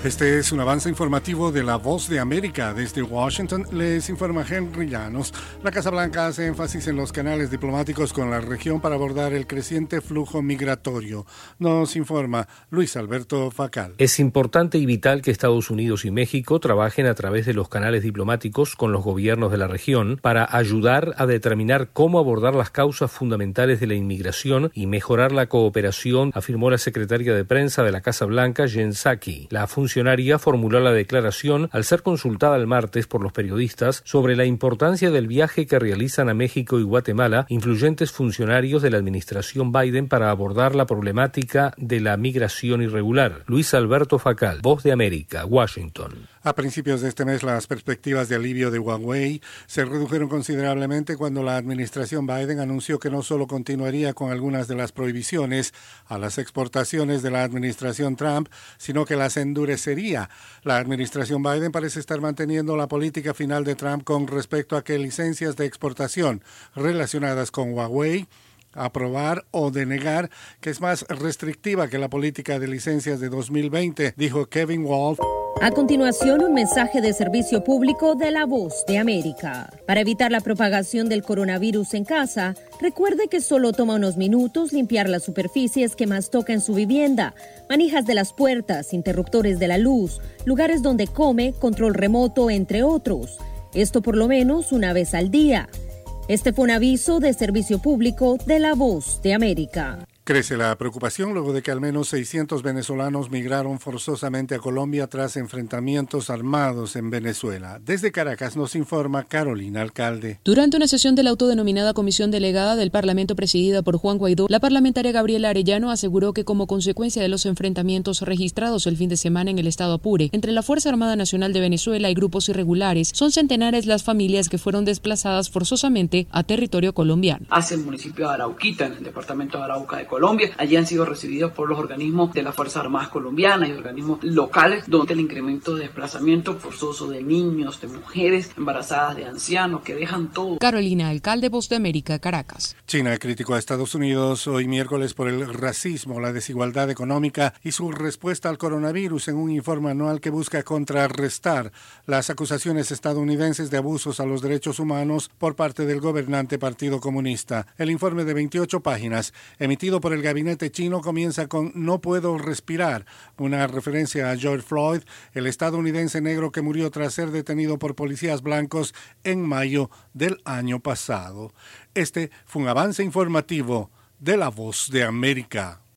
Este es un avance informativo de La Voz de América. Desde Washington les informa Henry Llanos. La Casa Blanca hace énfasis en los canales diplomáticos con la región para abordar el creciente flujo migratorio. Nos informa Luis Alberto Facal. Es importante y vital que Estados Unidos y México trabajen a través de los canales diplomáticos con los gobiernos de la región para ayudar a determinar cómo abordar las causas fundamentales de la inmigración y mejorar la cooperación, afirmó la secretaria de prensa de la Casa Blanca, Jen Psaki. La funcionaria formuló la declaración al ser consultada el martes por los periodistas sobre la importancia del viaje que realizan a México y Guatemala influyentes funcionarios de la administración Biden para abordar la problemática de la migración irregular. Luis Alberto Facal, Voz de América, Washington. A principios de este mes, las perspectivas de alivio de Huawei se redujeron considerablemente cuando la administración Biden anunció que no solo continuaría con algunas de las prohibiciones a las exportaciones de la administración Trump, sino que las endurecería. La administración Biden parece estar manteniendo la política final de Trump con respecto a que licencias de exportación relacionadas con Huawei aprobar o denegar, que es más restrictiva que la política de licencias de 2020, dijo Kevin Wolf. A continuación, un mensaje de servicio público de La Voz de América. Para evitar la propagación del coronavirus en casa, recuerde que solo toma unos minutos limpiar las superficies que más toca en su vivienda, manijas de las puertas, interruptores de la luz, lugares donde come, control remoto, entre otros. Esto por lo menos una vez al día. Este fue un aviso de servicio público de La Voz de América. Crece la preocupación luego de que al menos 600 venezolanos migraron forzosamente a Colombia tras enfrentamientos armados en Venezuela. Desde Caracas nos informa Carolina Alcalde. Durante una sesión de la autodenominada Comisión Delegada del Parlamento presidida por Juan Guaidó, la parlamentaria Gabriela Arellano aseguró que como consecuencia de los enfrentamientos registrados el fin de semana en el estado Apure entre la Fuerza Armada Nacional de Venezuela y grupos irregulares, son centenares las familias que fueron desplazadas forzosamente a territorio colombiano. Hacia el municipio de Arauquita, en el departamento de Arauca de Colombia. Allí han sido recibidos por los organismos de las Fuerzas Armadas colombianas y organismos locales, donde el incremento de desplazamiento forzoso de niños, de mujeres embarazadas, de ancianos, que dejan todo. Carolina Alcalde, Voz de América, Caracas. China criticó a Estados Unidos hoy miércoles por el racismo, la desigualdad económica y su respuesta al coronavirus en un informe anual que busca contrarrestar las acusaciones estadounidenses de abusos a los derechos humanos por parte del gobernante Partido Comunista. El informe de 28 páginas, emitido por el gabinete chino, comienza con "No puedo respirar", una referencia a George Floyd, el estadounidense negro que murió tras ser detenido por policías blancos en mayo del año pasado. Este fue un avance informativo de La Voz de América.